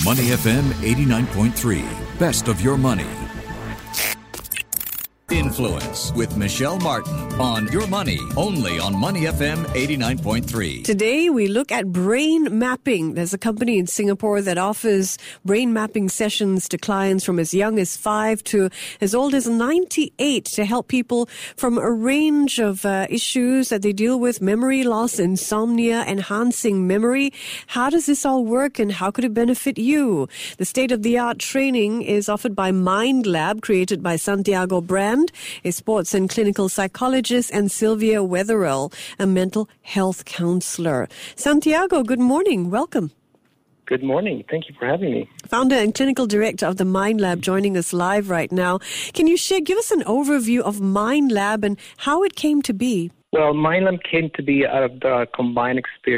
Money FM 89.3. Best of your money. Influence with Michelle Martin on Your Money, only on Money FM 89.3. Today, we look at brain mapping. There's a company in Singapore that offers brain mapping sessions to clients from as young as 5 to as old as 98 to help people from a range of issues that they deal with: memory loss, insomnia, enhancing memory. How does this all work and how could it benefit you? The state-of-the-art training is offered by Mind Lab, created by Santiago Brand, a sports and clinical psychologist, and Sylvia Wetherell, a mental health counselor. Santiago, good morning. Welcome. Good morning. Thank you for having me. Founder and clinical director of the Mind Lab, joining us live right now. Can you give us an overview of Mind Lab and how it came to be? Well, Mind Lab came to be out of the combined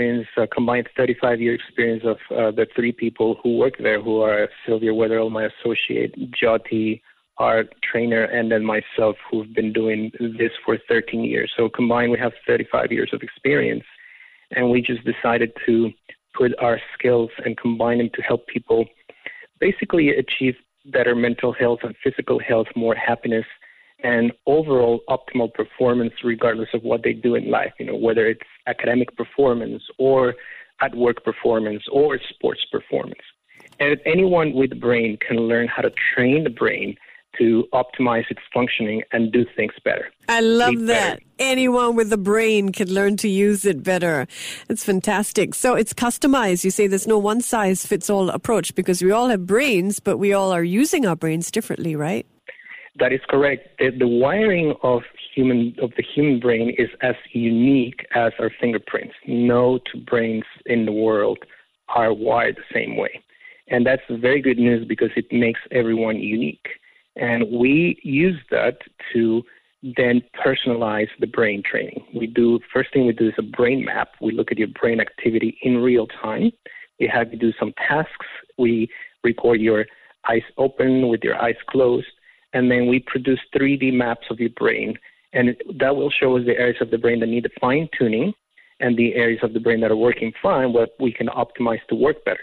35-year experience of the three people who work there, who are Sylvia Wetherell, my associate, Jyoti, our trainer, and then myself, who've been doing this for 13 years. So combined, we have 35 years of experience. And we just decided to put our skills and combine them to help people basically achieve better mental health and physical health, more happiness, and overall optimal performance regardless of what they do in life, whether it's academic performance or at work performance or sports performance. And anyone with a brain can learn how to train the brain to optimize its functioning and do things better. I love that. Anyone with a brain can learn to use it better. It's fantastic. So it's customized. You say there's no one-size-fits-all approach because we all have brains, but we all are using our brains differently, right? That is correct. The wiring of the human brain is as unique as our fingerprints. No two brains in the world are wired the same way. And that's very good news because it makes everyone unique. And we use that to then personalize the brain training. First thing we do is a brain map. We look at your brain activity in real time. We have you do some tasks. We record your eyes open with your eyes closed. And then we produce 3D maps of your brain. And that will show us the areas of the brain that need fine-tuning and the areas of the brain that are working fine, what we can optimize to work better.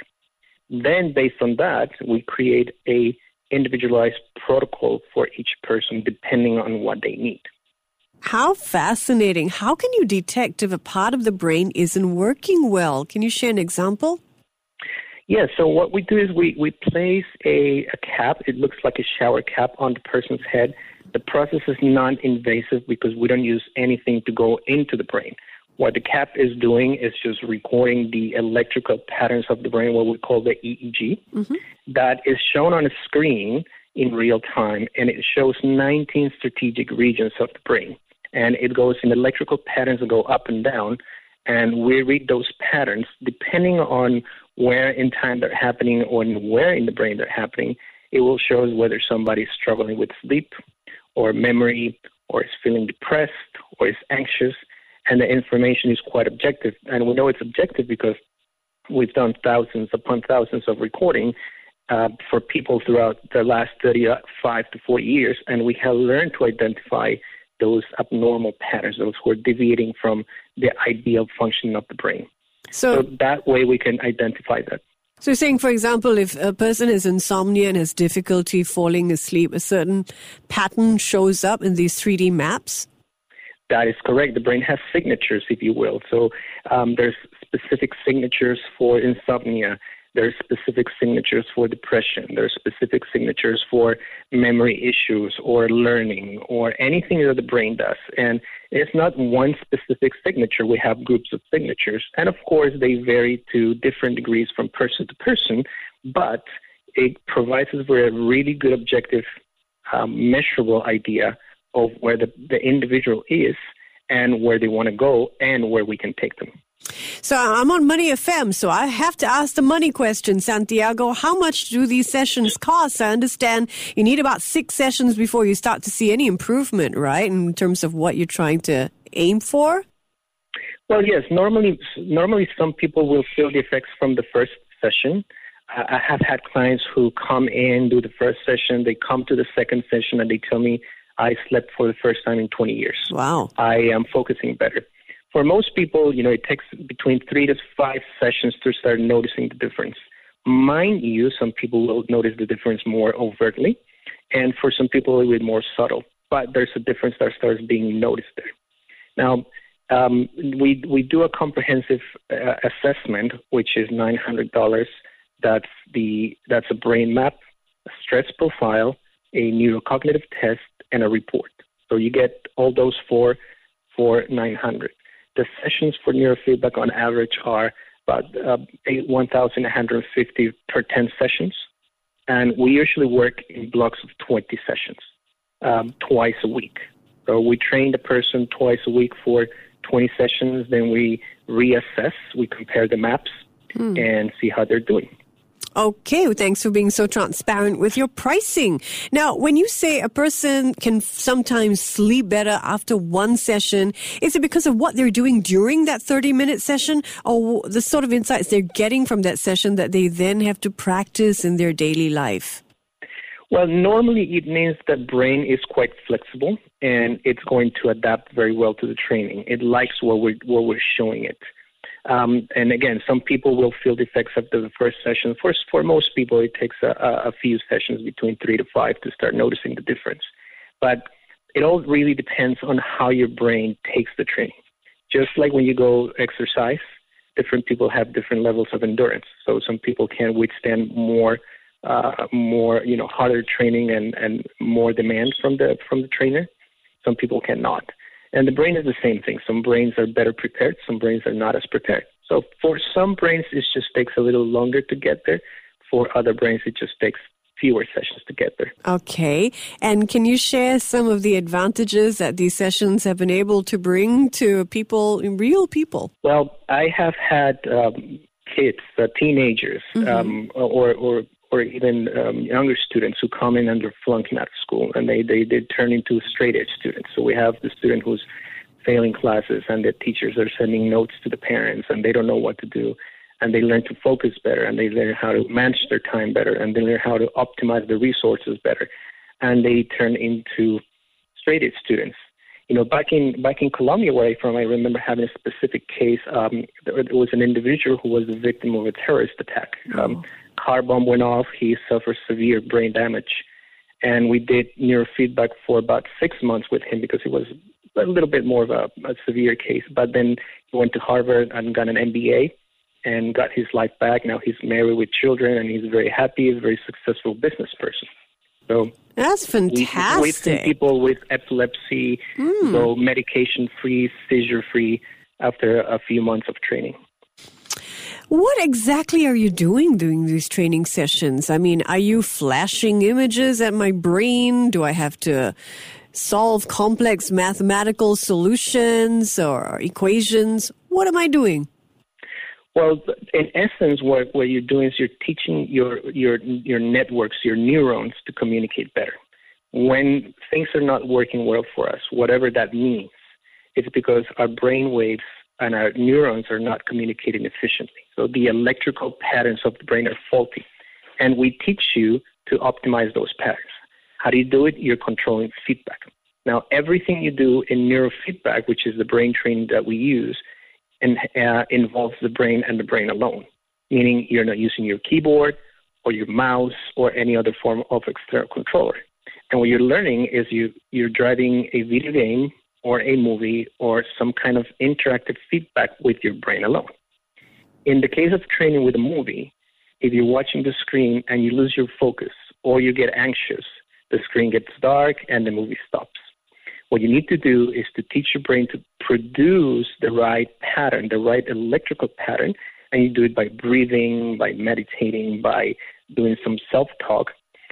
Then based on that, we create a individualized protocol for each person depending on what they need. How fascinating. How can you detect if a part of the brain isn't working well? Can you share an example? Yeah, so what we do is we place a cap. It looks like a shower cap on the person's head. The process is non-invasive because we don't use anything to go into the brain. What the cap is doing is just recording the electrical patterns of the brain, what we call the EEG, that is shown on a screen in real time, and it shows 19 strategic regions of the brain. And it goes in electrical patterns that go up and down, and we read those patterns depending on where in time they're happening or where in the brain they're happening. It will show us whether somebody's struggling with sleep or memory or is feeling depressed or is anxious. And the information is quite objective. And we know it's objective because we've done thousands upon thousands of recording for people throughout the last 35 to 40 years. And we have learned to identify those abnormal patterns, those who are deviating from the ideal functioning of the brain. So that way we can identify that. So you're saying, for example, if a person has insomnia and has difficulty falling asleep, a certain pattern shows up in these 3D maps? That is correct. The brain has signatures, if you will. So there's specific signatures for insomnia. There's specific signatures for depression. There's specific signatures for memory issues or learning or anything that the brain does. And it's not one specific signature. We have groups of signatures. And, of course, they vary to different degrees from person to person. But it provides us with a really good objective, measurable idea of where the individual is and where they want to go and where we can take them. So I'm on Money FM, so I have to ask the money question, Santiago. How much do these sessions cost? I understand you need about 6 sessions before you start to see any improvement, right, in terms of what you're trying to aim for? Well, yes. Normally some people will feel the effects from the first session. I have had clients who come in, do the first session, they come to the second session, and they tell me, I slept for the first time in 20 years. Wow. I am focusing better. For most people, it takes between 3 to 5 sessions to start noticing the difference. mind you, some people will notice the difference more overtly, and for some people, a little bit more subtle. But there's a difference that starts being noticed there. Now, we do a comprehensive assessment, which is $900. That's a brain map, a stress profile, a neurocognitive test, and a report. So you get all those for $900. The sessions for neurofeedback on average are about 1,150 per 10 sessions, and we usually work in blocks of 20 sessions, twice a week. So we train the person twice a week for 20 sessions, then we reassess, we compare the maps, and see how they're doing. Okay, well, thanks for being so transparent with your pricing. Now, when you say a person can sometimes sleep better after one session, is it because of what they're doing during that 30-minute session, or the sort of insights they're getting from that session that they then have to practice in their daily life? Well, normally it means that brain is quite flexible and it's going to adapt very well to the training. It likes what we're showing it. And again, some people will feel the effects after the first session. For most people, it takes a few sessions, between 3 to 5, to start noticing the difference. But it all really depends on how your brain takes the training. Just like when you go exercise, different people have different levels of endurance. So some people can withstand more harder training and more demand from the trainer. Some people cannot. And the brain is the same thing. Some brains are better prepared. Some brains are not as prepared. So for some brains, it just takes a little longer to get there. For other brains, it just takes fewer sessions to get there. Okay. And can you share some of the advantages that these sessions have been able to bring to people, real people? Well, I have had kids, teenagers, or even younger students who come in and they're flunking out of school, and they turn into straight-edge students. So we have the student who's failing classes, and the teachers are sending notes to the parents, and they don't know what to do, and they learn to focus better, and they learn how to manage their time better, and they learn how to optimize the resources better, and they turn into straight-edge students. You know, back in Colombia, where I'm from, I remember having a specific case. There was an individual who was the victim of a terrorist attack. Car bomb went off. He suffered severe brain damage. And we did neurofeedback for about 6 months with him because it was a little bit more of a severe case. But then he went to Harvard and got an MBA and got his life back. Now he's married with children, and he's very happy. He's a very successful business person. So that's fantastic. We've seen people with epilepsy go medication-free, seizure-free after a few months of training. What exactly are you doing these training sessions? I mean, are you flashing images at my brain? Do I have to solve complex mathematical solutions or equations? What am I doing? Well, in essence, what you're doing is you're teaching your networks, your neurons, to communicate better. When things are not working well for us, whatever that means, it's because our brain waves and our neurons are not communicating efficiently. So the electrical patterns of the brain are faulty. And we teach you to optimize those patterns. How do you do it? You're controlling feedback. Now, everything you do in neurofeedback, which is the brain training that we use, involves the brain and the brain alone, meaning you're not using your keyboard or your mouse or any other form of external controller. And what you're learning is you're driving a video game or a movie or some kind of interactive feedback with your brain alone. In the case of training with a movie, if you're watching the screen and you lose your focus or you get anxious, the screen gets dark and the movie stops. What you need to do is to teach your brain to produce the right pattern, the right electrical pattern, and you do it by breathing, by meditating, by doing some self-talk.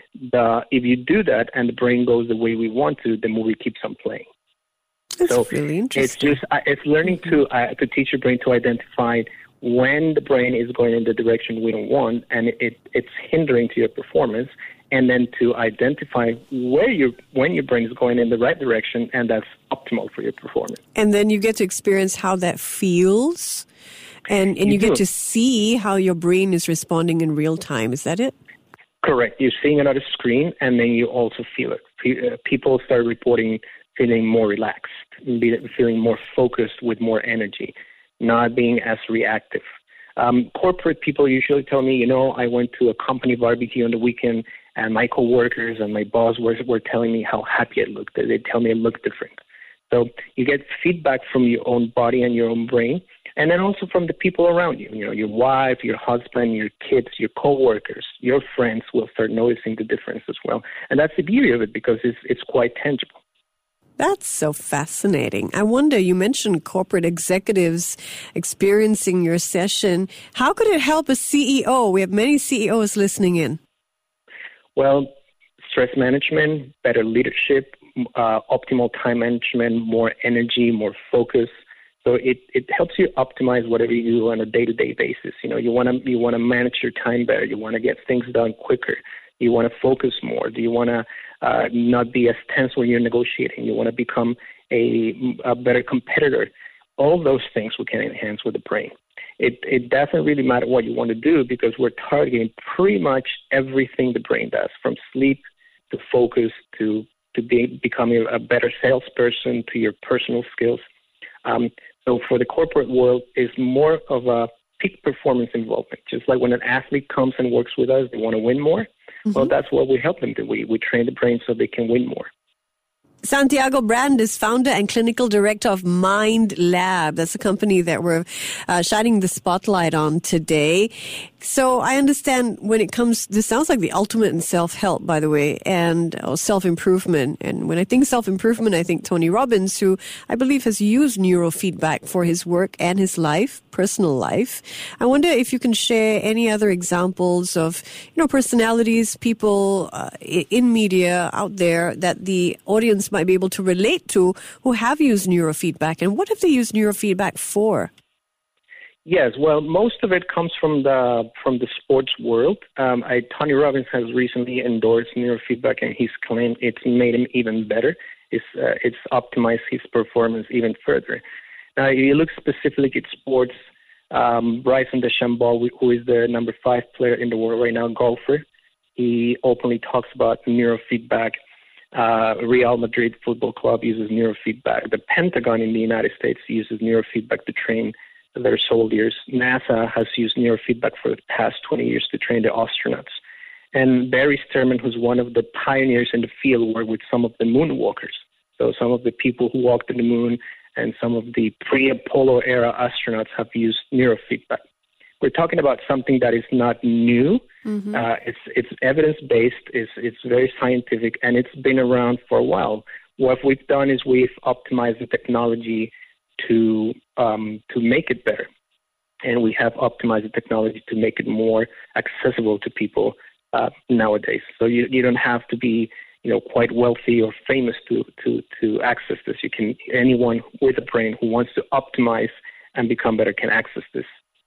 If you do that and the brain goes the way we want to, the movie keeps on playing. That's really interesting. It's learning to teach your brain to identify when the brain is going in the direction we don't want and it's hindering to your performance, and then to identify when your brain is going in the right direction, and that's optimal for your performance. And then you get to experience how that feels, and you get to see how your brain is responding in real time. Is that it? Correct. You're seeing it on a screen, and then you also feel it. People start reporting feeling more relaxed, feeling more focused with more energy, not being as reactive. Corporate people usually tell me, I went to a company barbecue on the weekend, and my coworkers and my boss were telling me how happy I looked. They tell me I look different. So you get feedback from your own body and your own brain, and then also from the people around you. Your wife, your husband, your kids, your coworkers, your friends will start noticing the difference as well. And that's the beauty of it, because it's quite tangible. That's so fascinating. I wonder, you mentioned corporate executives experiencing your session. How could it help a CEO? We have many CEOs listening in. Well, stress management, better leadership, optimal time management, more energy, more focus. So it helps you optimize whatever you do on a day-to-day basis. You want to manage your time better. You want to get things done quicker. You want to focus more. Do you want to not be as tense when you're negotiating? You want to become a better competitor. All those things we can enhance with the brain. It doesn't really matter what you want to do, because we're targeting pretty much everything the brain does, from sleep to focus to becoming a better salesperson to your personal skills. So for the corporate world, it's more of a peak performance involvement. Just like when an athlete comes and works with us, they want to win more. Mm-hmm. Well, that's what we help them do. We train the brain so they can win more. Santiago Brand is founder and clinical director of Mind Lab. That's a company that we're shining the spotlight on today. So I understand this sounds like the ultimate in self-help, by the way, and self-improvement. And when I think self-improvement, I think Tony Robbins, who I believe has used neurofeedback for his work and his life, personal life. I wonder if you can share any other examples of, personalities, people in media out there that the audience might be able to relate to who have used neurofeedback, and what have they used neurofeedback for? Yes, well, most of it comes from the sports world. Tony Robbins has recently endorsed neurofeedback, and he's claimed it's made him even better. It's optimized his performance even further. Now, if you look specifically at sports, Bryson DeChambeau, who is the number 5 player in the world right now, golfer, he openly talks about neurofeedback. Real Madrid Football Club uses neurofeedback. The Pentagon in the United States uses neurofeedback to train their soldiers. NASA has used neurofeedback for the past 20 years to train the astronauts. And Barry Sterman, who's one of the pioneers in the field, worked with some of the moonwalkers. So some of the people who walked on the moon and some of the pre-Apollo era astronauts have used neurofeedback. We're talking about something that is not new. Mm-hmm. It's evidence-based, it's very scientific, and it's been around for a while. What we've done is we've optimized the technology to make it better. And we have optimized the technology to make it more accessible to people nowadays. So you don't have to be quite wealthy or famous to access this. Anyone with a brain who wants to optimize and become better can access this.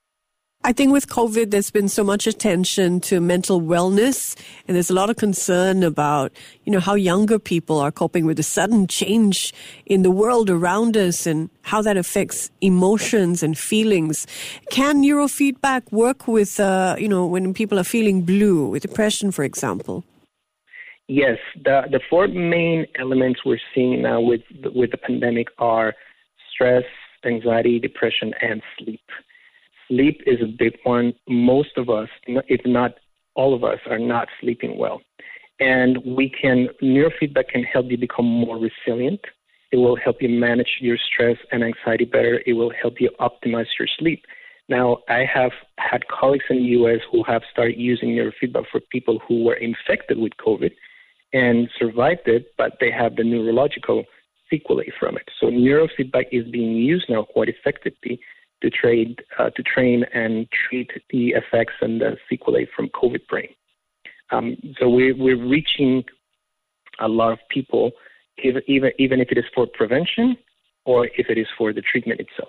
I think with COVID, there's been so much attention to mental wellness, and there's a lot of concern about, how younger people are coping with the sudden change in the world around us and how that affects emotions and feelings. Can neurofeedback work with, when people are feeling blue, with depression, for example? Yes, the 4 main elements we're seeing now with the pandemic are stress, anxiety, depression, and sleep. Sleep is a big one. Most of us, if not all of us, are not sleeping well. And neurofeedback can help you become more resilient. It will help you manage your stress and anxiety better. It will help you optimize your sleep. Now, I have had colleagues in the U.S. who have started using neurofeedback for people who were infected with COVID and survived it, but they have the neurological sequelae from it. So neurofeedback is being used now quite effectively to train and treat the effects and the sequelae from COVID brain. So we're reaching a lot of people, even if it is for prevention or if it is for the treatment itself.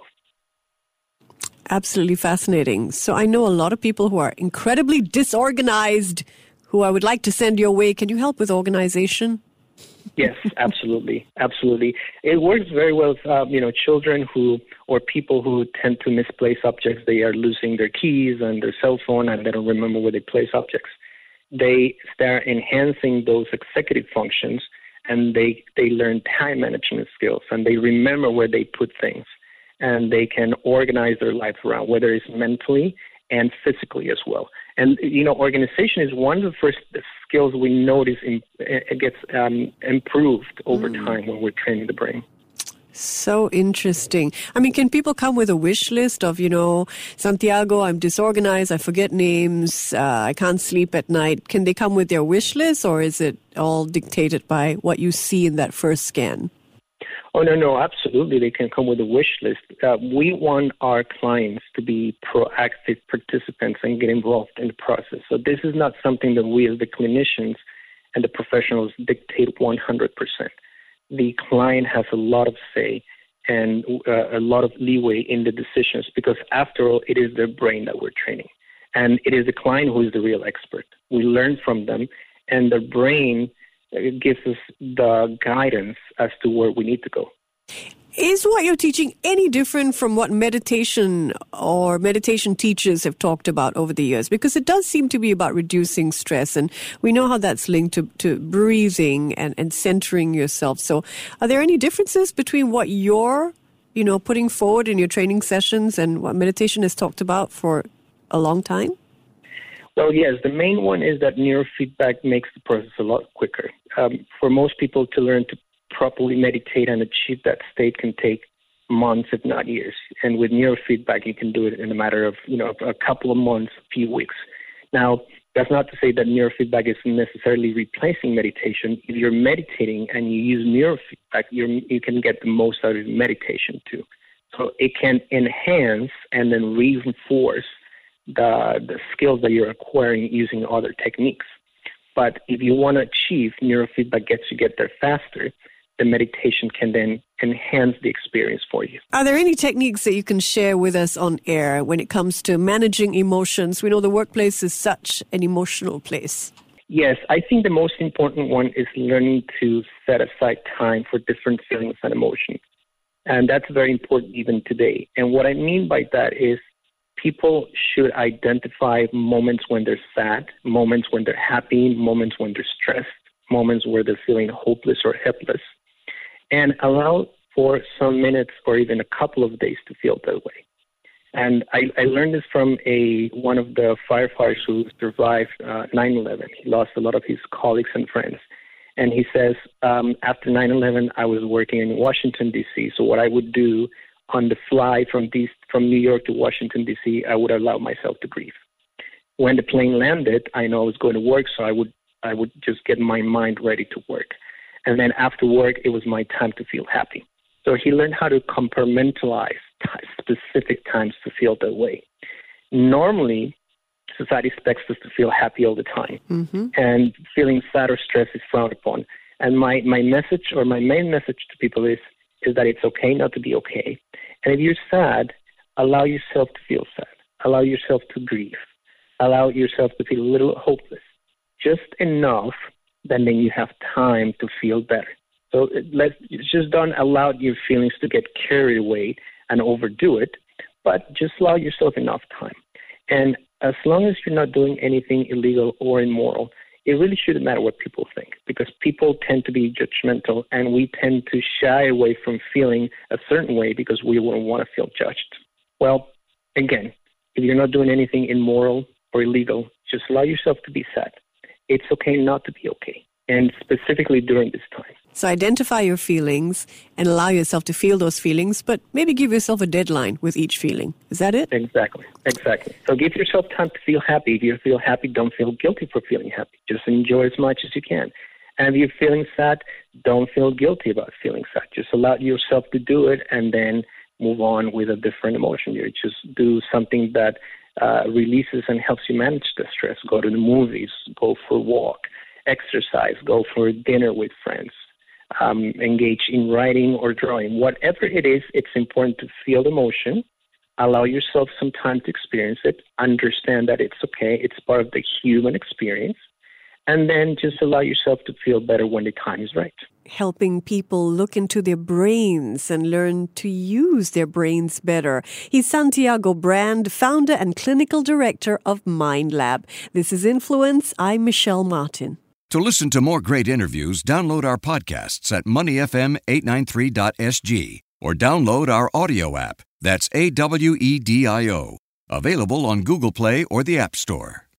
Absolutely fascinating. So I know a lot of people who are incredibly disorganized who I would like to send your way. Can you help with organization? Yes, absolutely. Absolutely. It works very well with, children or people who tend to misplace objects. They are losing their keys and their cell phone and they don't remember where they place objects. They start enhancing those executive functions and they learn time management skills and they remember where they put things. and they can organize their lives around, whether it's mentally and physically as well. And, organization is one of the first skills we notice it gets improved over time when we're training the brain. So interesting. I mean, can people come with a wish list of, Santiago, I'm disorganized, I forget names, I can't sleep at night. Can they come with their wish list, or is it all dictated by what you see in that first scan? Oh, no, absolutely. They can come with a wish list. We want our clients to be proactive participants and get involved in the process. So this is not something that we as the clinicians and the professionals dictate 100%. The client has a lot of say and a lot of leeway in the decisions because, after all, it is their brain that we're training. And it is the client who is the real expert. We learn from them, and the brain gives us the guidance as to where we need to go. Is what you're teaching any different from what meditation or meditation teachers have talked about over the years? Because it does seem to be about reducing stress, and we know how that's linked to breathing and centering yourself. So are there any differences between what you're, putting forward in your training sessions and what meditation has talked about for a long time? Well, yes, the main one is that neurofeedback makes the process a lot quicker. For most people to learn to properly meditate and achieve that state can take months, if not years. And with neurofeedback, you can do it in a matter of, a couple of months, a few weeks. Now, that's not to say that neurofeedback is necessarily replacing meditation. If you're meditating and you use neurofeedback, you can get the most out of meditation too. So it can enhance and then reinforce the skills that you're acquiring using other techniques. But if you want to achieve neurofeedback gets you get there faster, the meditation can then enhance the experience for you. Are there any techniques that you can share with us on air when it comes to managing emotions? We know the workplace is such an emotional place. Yes, I think the most important one is learning to set aside time for different feelings and emotions. And that's very important even today. And what I mean by that is people should identify moments when they're sad, moments when they're happy, moments when they're stressed, moments where they're feeling hopeless or helpless, and allow for some minutes or even a couple of days to feel that way. And I learned this from one of the firefighters who survived 9/11. He lost a lot of his colleagues and friends. And he says, after 9/11, I was working in Washington, D.C., so what I would do on the fly from New York to Washington, D.C., I would allow myself to grieve. When the plane landed, I know I was going to work, so I would just get my mind ready to work. And then after work, it was my time to feel happy. So he learned how to compartmentalize specific times to feel that way. Normally, society expects us to feel happy all the time, and feeling sad or stressed is frowned upon. And my message, or my main message to people is that it's okay not to be okay. And if you're sad, allow yourself to feel sad. Allow yourself to grieve. Allow yourself to feel a little hopeless. Just enough that then you have time to feel better. So just don't allow your feelings to get carried away and overdo it, but just allow yourself enough time. And as long as you're not doing anything illegal or immoral, it really shouldn't matter what people think, because people tend to be judgmental and we tend to shy away from feeling a certain way because we wouldn't want to feel judged. Well, again, if you're not doing anything immoral or illegal, just allow yourself to be sad. It's okay not to be okay, and specifically during this time. So identify your feelings and allow yourself to feel those feelings, but maybe give yourself a deadline with each feeling. Is that it? Exactly. So give yourself time to feel happy. If you feel happy, don't feel guilty for feeling happy. Just enjoy as much as you can. And if you're feeling sad, don't feel guilty about feeling sad. Just allow yourself to do it and then move on with a different emotion. You just do something that releases and helps you manage the stress. Go to the movies, go for a walk, exercise, go for dinner with friends, engage in writing or drawing. Whatever it is, it's important to feel the emotion, allow yourself some time to experience it, understand that it's okay, it's part of the human experience, and then just allow yourself to feel better when the time is right. Helping people look into their brains and learn to use their brains better. He's Santiago Brand, founder and clinical director of Mind Lab. This is Influence. I'm Michelle Martin. To listen to more great interviews, download our podcasts at moneyfm893.sg or download our audio app. That's AWEDIO. Available on Google Play or the App Store.